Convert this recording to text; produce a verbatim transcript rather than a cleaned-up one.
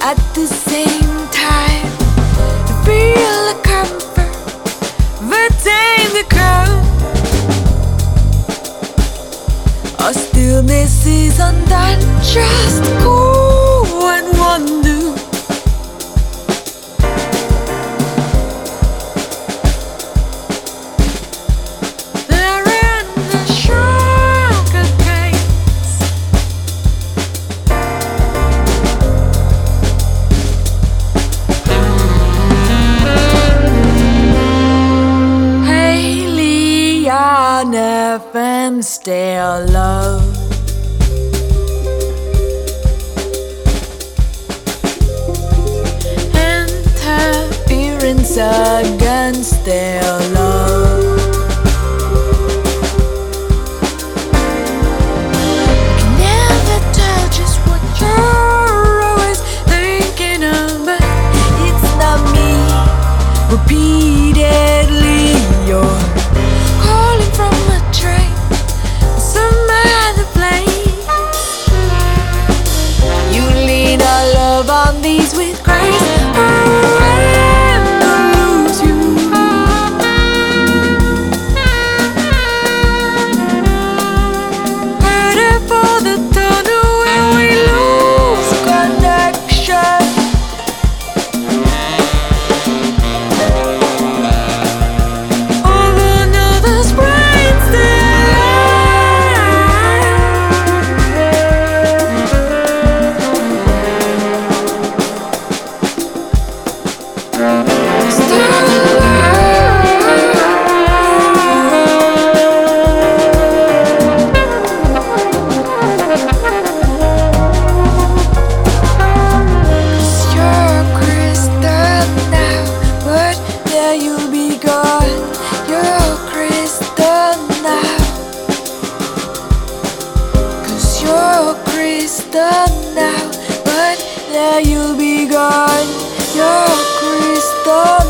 at the same time. To feel the comfort but tame the crowd. Our stillness is undone, just go and wonder. F M still love. Interference against their love. I can never tell just what you're always thinking of, but it's not me. Repeatedly you're calling from a train, some other place. You lean our love on these with grace, forever lose you. Headed for the tunnel where we lose connection. Now, but there you'll be gone. You're crystal.